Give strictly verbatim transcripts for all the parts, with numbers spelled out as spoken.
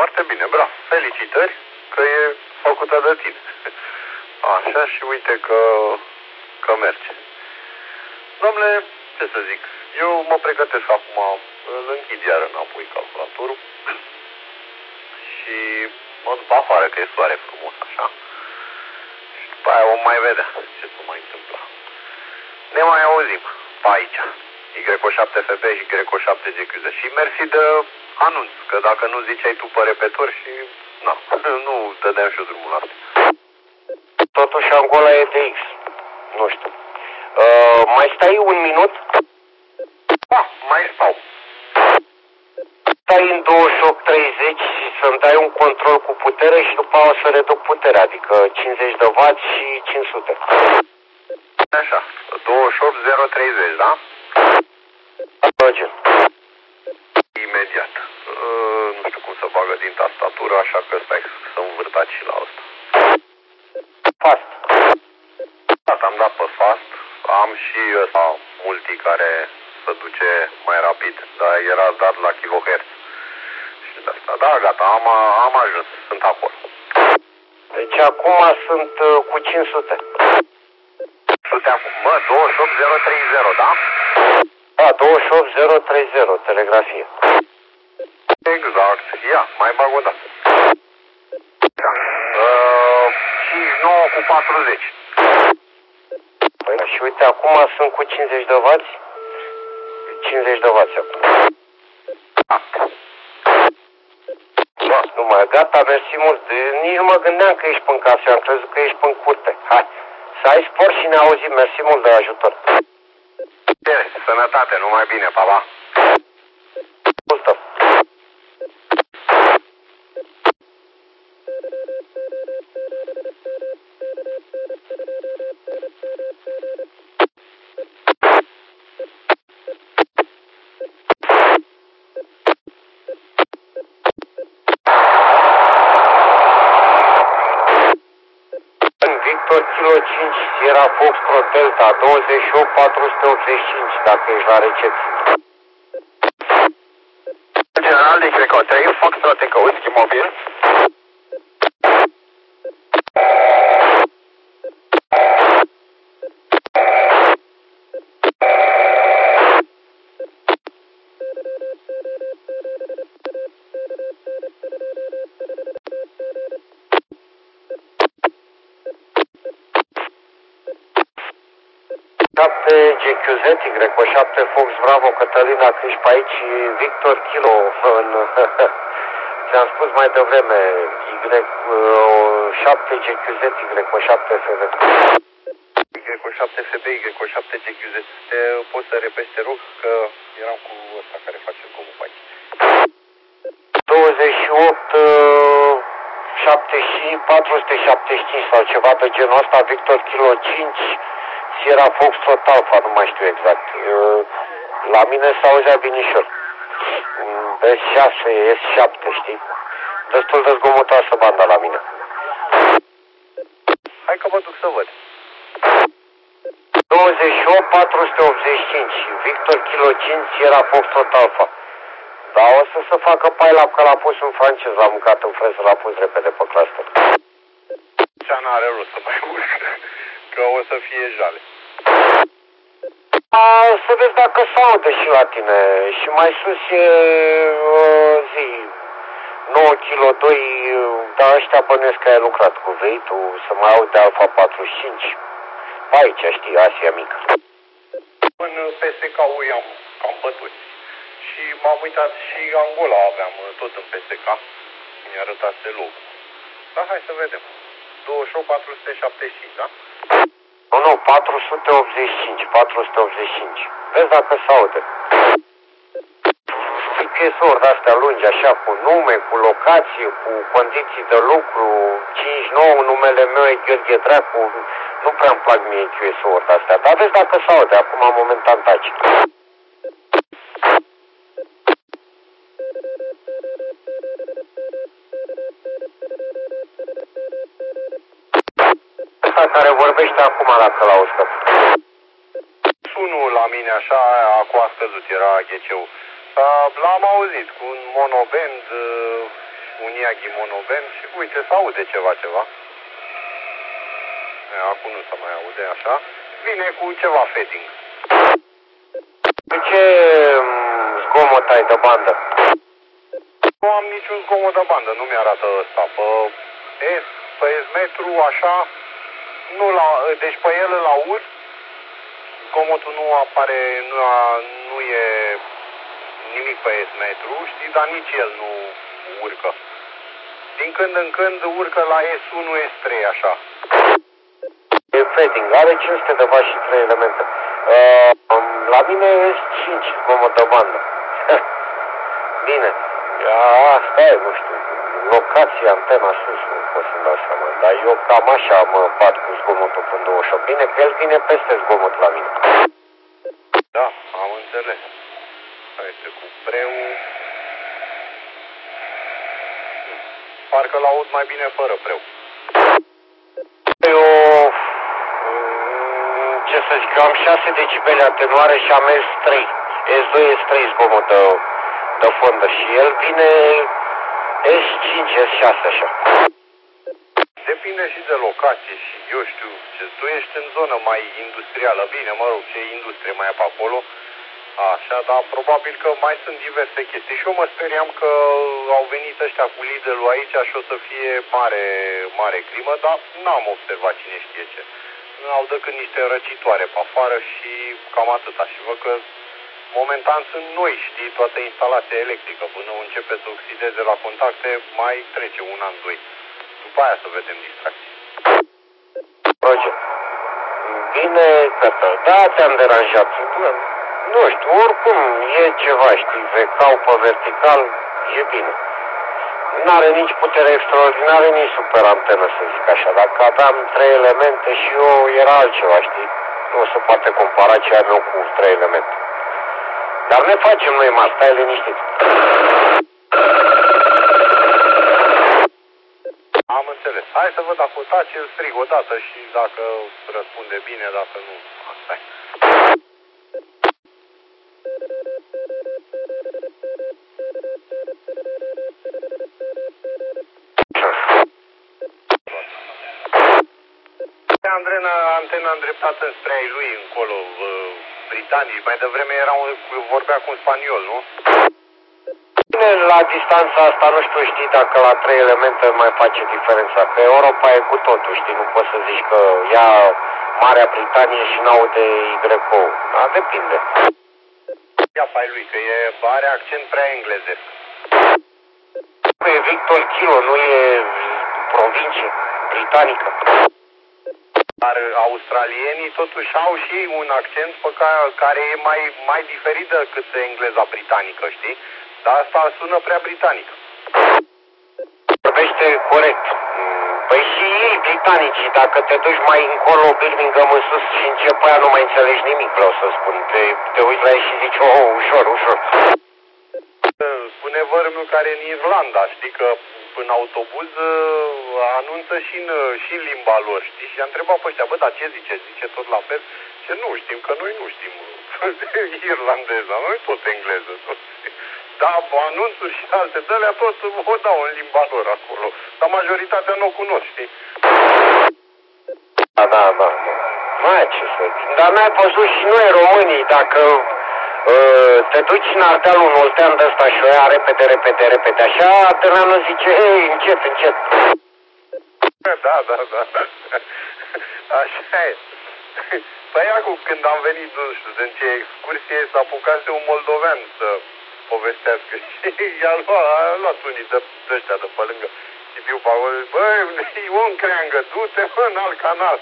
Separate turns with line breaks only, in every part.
foarte bine, bravo. Felicitări că e făcută de tine. Așa, și uite că, că merge. Dom'le, ce să zic, eu mă pregătesc acum, îl închid iar înapoi calculatorul și mă duc afară, că e soare frumos, așa. Și după aia vom mai vedea ce se mai întâmplă. Ne mai auzim pe aici. Y șapte F B și Y șapte G Q Z. Și mersi de anunț, că dacă nu ziceai tu pe repetor și... Na, nu dădeam și eu drumul la asta.
Totuși Angola e de X. Nu știu. Uh, mai stai un minut?
Da, mai stau.
Stai în douăzeci și opt treizeci și să-mi dai un control cu putere și după aia o să reduc puterea, adică cincizeci de watt și cinci sute.
Așa, douăzeci și opt zero treizeci, da?
Merge.
Imediat. Uh, nu știu cum să bagă din tastatură, așa că stai să învârtați și la asta.
Fast.
Da, am dat pe fast. Am și ăsta multi care se duce mai rapid, dar era dat la kilohertz. Și de asta. Da, gata, am, am ajuns, sunt acolo.
Deci acum sunt uh, cu cinci sute.
Sunt acum, mă, douăzeci și opt zero treizeci, da?
Da, douăzeci și opt zero treizeci, telegrafie.
Exact, ia, mai bag o dată. Da. Uh, cincizeci și nouă cu patruzeci.
Păi, și uite, acum sunt cu cincizeci de watt. cincizeci de watt acum. Da, numai, gata, mersi mult. Nici nu mă gândeam că ești pe casă, am crezut că ești pe curte. Hai, să ai spor și ne auzim. Mersi mult de ajutor.
Bine, sănătate, numai bine, pa, pa.
Multă. Victor Kilo cinci, Sierra Foxtrot Delta, douăzeci și opt patru sute optzeci și cinci, dacă ești la recepție.
General de Greco trei, Foxtrot Eco Whisky Mobil.
șapte G Q Z, Y șapte Fox Bravo, Cătălina, că ești pe aici, Victor Kilo, în, ți-am spus mai devreme, Y șapte G Q Z, Y șapte F B.
Y șapte F B, Y șapte G Q Z. Te poți să repeți, te rog, că eram cu ăsta care face comul pe aici.
douăzeci și opt patru sute șaptezeci și cinci sau ceva de genul ăsta, Victor Kilo cinci, Sierra Foxtrot Alpha, nu mai știu exact. La mine s-auzea binișor. S șase, S șapte, știi? Destul de zgomotoasă banda la mine.
Hai că mă duc să văd.
douăzeci și opt patru sute optzeci și cinci, Victor Kilo cinci, Sierra Foxtrot Alpha. Dar o să se facă paila că l-a pus un francez, l-a mâncat în freză, l-a pus repede pe cluster.
Cea n-are rost să mai urc, că o să fie jale.
A, să vezi dacă s-aude și la tine. Și mai sus e uh, zi nouă kilo doi, dar ăștia bănuiesc că ai lucrat cu veitul, să mai aude Alfa patruzeci și cinci. Aici, știi, Asia mică.
În P S K-ul i-am cam bătuți. Și m-am uitat și Angola aveam tot în P S K. Mi-a arătat logo. Dar hai să vedem. douăzeci și opt patru sute șaptezeci și cinci, da?
Nu, nu, patru sute optzeci și cinci, patru sute optzeci și cinci. Vezi dacă s-aude. G P S-uri de-astea lungi, așa, cu nume, cu locație, cu condiții de lucru, cincizeci și nouă, numele meu e Gheorghe Dracu, nu prea-mi plac mie Q S-uri de-astea, dar vezi dacă s-aude, acum momentan taci. Care vorbește acum la călauscă.
Sunul la mine așa, acum a scăzut, era G C-ul. L-am auzit cu un monoband, un Miyagi Monoben și uite, se aude ceva, ceva. E, acum nu se mai aude așa. Vine cu ceva fading.
De ce zgomot ai de bandă?
Nu am niciun zgomot de bandă, nu mi-arată ăsta. Pe S, pe S-metru, așa, nu la, deci pe el îl aud, zgomotul nu apare, nu, a, nu e nimic pe S-metru, știi, dar nici el nu urcă. Din când în când urcă la S unu, S trei, așa.
E fading, are cinci sute de watt și trei elemente. Uh, la mine e S cinci zgomot de bandă. Bine. Asta e, nu știu, locația, antena sus, nu pot să-mi dau seama, dar eu cam așa mă bat cu zgomotul până douăzeci și opt. Bine că el vine peste zgomot la mine.
Da, am înțeles. Uite, cu preu... Parcă l-aud mai bine fără preu.
Eu, ce să zic, eu am șase decibeli atenuare și am S trei. S doi, S trei zgomot de, de fondă și el vine S cinci, S șase așa.
Depinde și de locație și eu știu, ce, tu ești în zonă mai industrială, bine, mă rog, ce industrie mai e pe acolo, așa, dar probabil că mai sunt diverse chestii și eu mă speriam că au venit ăștia cu Lidl-ul aici și o să fie mare, mare crimă, dar n-am observat cine știe ce. Nu au decât niște răcitoare pe afară și cam atâta și văd că momentan sunt noi, știi, toată instalația electrică, până începe să oxideze la contacte, mai trece un an, doi. După aia să vedem distracții.
Roger. Bine, tata, da, te-am deranjat. Nu știu, oricum e ceva, știi, vecau pe vertical, e bine. N-are nici putere extraordinară, nici super antenă, să zic așa. Dacă aveam trei elemente și eu, era altceva, știi? Nu se poate compara ce am eu cu trei elemente. Dar ne facem noi, mă, stai liniștit.
Am înțeles. Hai să văd dacă o taci, îl strig o dată și dacă răspunde bine, dacă nu, asta e. Andrena, antena îndreptată spre ai lui, încolo, britanici. Mai devreme era un, vorbea cu un spaniol, nu?
La distanța asta, nu știu, știi, dacă la trei elemente mai face diferența. Pe Europa e cu totul, știi, nu poți să zici că ia Marea Britanie și n-aude Y O. Da, depinde.
Ia pe lui, că e, are accent prea englezesc.
E Victor Kilo, nu e provincie britanică.
Dar australienii totuși au și un accent pe care, care e mai, mai diferit decât engleza britanică, știi? Dar asta sună prea britanică.
Vorbește corect. Păi și ei, britanicii, dacă te duci mai încolo, Birmingham în sus și încep aia, nu mai înțelegi nimic, vreau să spun. Te, te uiți la ei și zici, oh, ușor, ușor.
Spune vărmiul care e în Irlanda, știi, că în autobuz anunță și în, și în limba lor, știi? Și a întrebat pe ăștia, bă, dar ce zice? Zice tot la fel? Ce nu știm, că noi nu știm irlandeza, noi tot engleză, tot. Da, anunțuri și alte de-alea tot o dau în limba lor acolo, dar majoritatea nu o cunosc, știi?
Da, da, da. Mai ce să zic. Dar n-ai văzut și noi românii, dacă uh, te duci în Ardealul un oltean de ăsta și o ia repede, repede, repede, așa, Tăneanu zice, hei, încet, încet.
Da, da, da. Așa e. Păi acum când am venit, nu știu, din ce excursie, s-a apucase un moldovean să povestească și i-a luat, a luat unii de, de ăștia de pe lângă Sibiu pe acolo, băi, e un creangă, du-te mă în alt canal.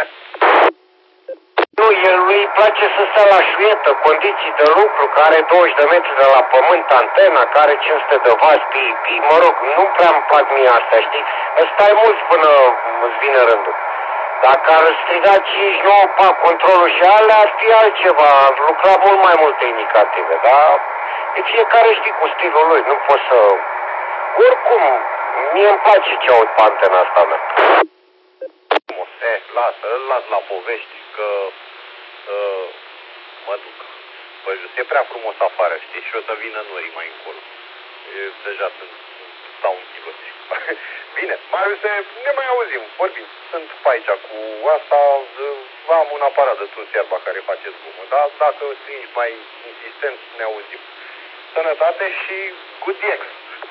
Nu, el lui place să stea la șuietă, condiții de lucru, care are douăzeci de metri de la pământ, antena, care are cinci sute de watt, pi, pi, mă rog, nu prea îmi plac mie astea, știi? Stai mult până îți vine rândul. Dacă ar striga cinci nouă pa controlul și alea, ar fi altceva, ar lucra mult mai multe indicative, dar de fiecare știi cu stilul lui, nu pot să... Oricum, mie îmi place ce aud pe antena asta mea.
Eh, lasă, îl las la povești, că uh, mă duc. Păi, e prea frumos afară, știi, și o să vină norii mai încolo. Eu deja sunt, stau un kilometru. Bine, Marius, ne mai auzim, vorbim. Sunt pe aici cu asta, am un aparat de tuns iarba care face zgomot, dar dacă ești mai insistent, ne auzim. Sănătate și good ex.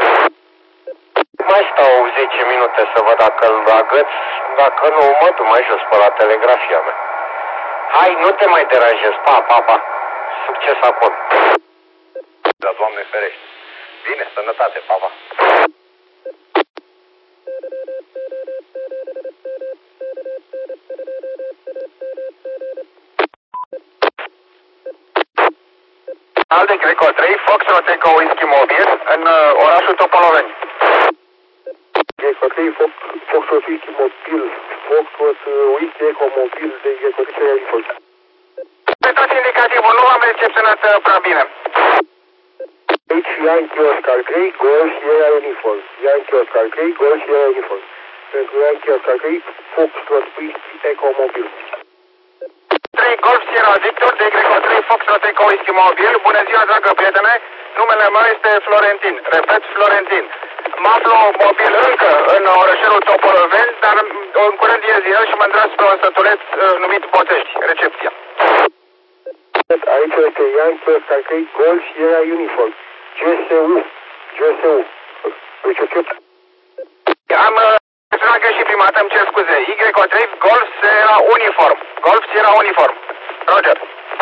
Mai stau zece minute să văd dacă îl agăț, dacă nu, mă duc mai jos pe la telegrafia mea. Hai, nu te mai deranjez, pa, pa, pa. Succes acolo.
Da, Doamne ferește. Bine, sănătate, pa, pa.
Alde Greco trei, Foxtrot Echo Whisky Mobil, în uh, orașul Topoloveni.
Greco trei, Foxtrot Whisky Mobil, Foxtrot Whisky Echo Mobil de Greco trei Sierra Uniform.
Uitați indicativul, nu am recepționat uh, prea bine.
Aici Yankee Oscar trei, Golf Sierra Uniform. Yankee Oscar trei, Golf Sierra Uniform. Pentru Yankee Oscar trei, Foxtrot Whisky Echo Mobil.
trei Golf Sierra Victor de Greco trei Foxtrot Echo Whisky Mobil. Bună ziua, dragă prietene! Numele meu este Florentin. Repet, Florentin. Mă aflu mobil încă în orășelul Topoloveni, dar în curând ies el și mă îndrept spre un sătuleț uh, numit Botești. Recepția.
Aici este Yankee Oscar trei, Golf Sierra Uniform. G S U. G S U. Recepție.
Am sunat greșit prima dată, îmi cer scuze. Y trei Golf Sierra Uniform. Golf Sierra Uniform. Roger.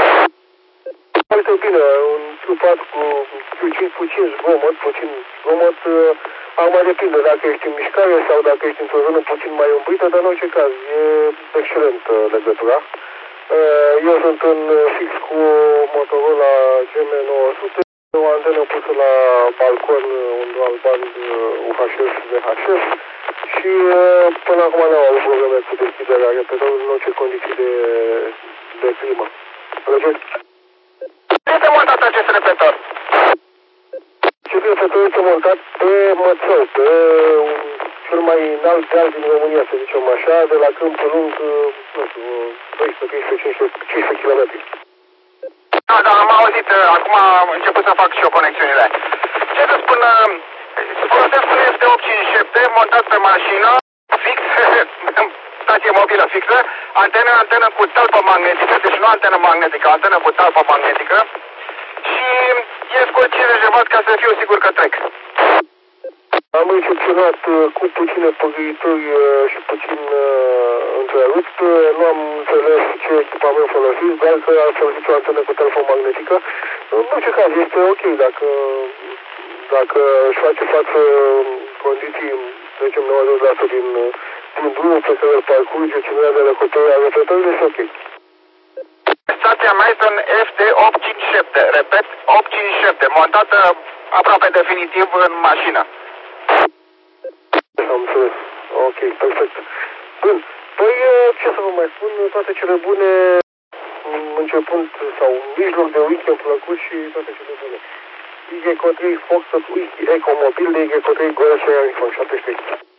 Foarte bine, un trupat cu puțin, puțin zgomot, puțin zgomot, acum depinde dacă ești în mișcare sau dacă ești într-o zonă puțin mai umbrită, dar în orice caz e excelent legătura. Eu sunt în fix cu Motorola G M nouă sute, o antenă pusă la balcon, un dual band U H F V H F și până acum nu au avut probleme cu deschiderea repetorului în orice condiții de, de climă. Roger?
Este montat acest repetor?
Acest repetor este montat pe Mățău, pe cel mai înalt deal din România, să zicem așa, de la Câmpul Lung, nu știu, doisprezece, treisprezece, cincisprezece kilometri.
Da, da, am auzit, acum am început să fac și eu conexiunile. Ce să spun, folosesc un F D opt cincizeci și șapte montat pe mașină, fix, stație mobilă fixă, antenă, antenă cu talpă magnetică, deci nu antenă magnetică, antenă cu talpă magnetică și ies cu cincizeci de watt ca să fiu sigur că trec.
Am recepționat cu puține păgăituri și puțin uh, întrerupt. Nu am înțeles ce echipament folosiți, doar că am folosit o antenă cu talpă magnetică. În orice caz, este ok dacă, dacă își face față condiții, să zicem, nouăzeci la sută din, din drumul pe care îl parcurge, ținerea de recoperire a repetorului, este ok.
Stația mea este un F D opt cincizeci și șapte, repet, opt cincizeci și șapte, montată aproape definitiv în mașină.
Am înțeles. Ok, perfect. Bun. Păi, ce să vă mai spun, toate cele bune, începând sau mijloc de weekend plăcut și toate cele bune. Y trei Foxtrot Whisky Echo Mobil de Y trei Golf Sierra Uniform șaptezeci și trei.